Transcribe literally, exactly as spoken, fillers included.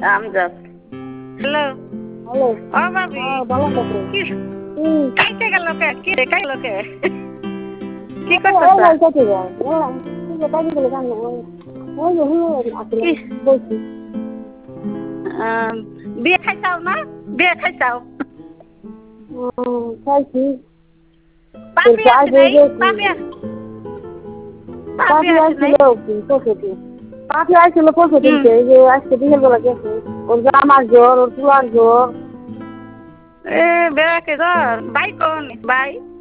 Amjad hello hello. ও ভাবি হ্যাঁ বলো কাকু। কি হুম। কাইতে গেল কে কি রে কাইল কে কি এই করতেছ এই কেটে যায়। বললাম কি যে কাজে গেলে জানো ওই ওই যে হুঁ আসলে কি বলছি। আম, বিয়ে খাইছাও না বিয়ে খাইছাও হুম, খাইছি। তোর পাপি চাই আসে দিয়ে নাই গেছি। পাপি আস- পাপি পাখি আসে নাই আসছিল কি পশুটি। পাখি আসছিল পশু হুম কিনতে এই যে আজকে বিকেল বেলা গেছে। ওর জামার জ্বর ওর চুলার জ্বর। এ বেড়াকে ধর বাই কোন বাই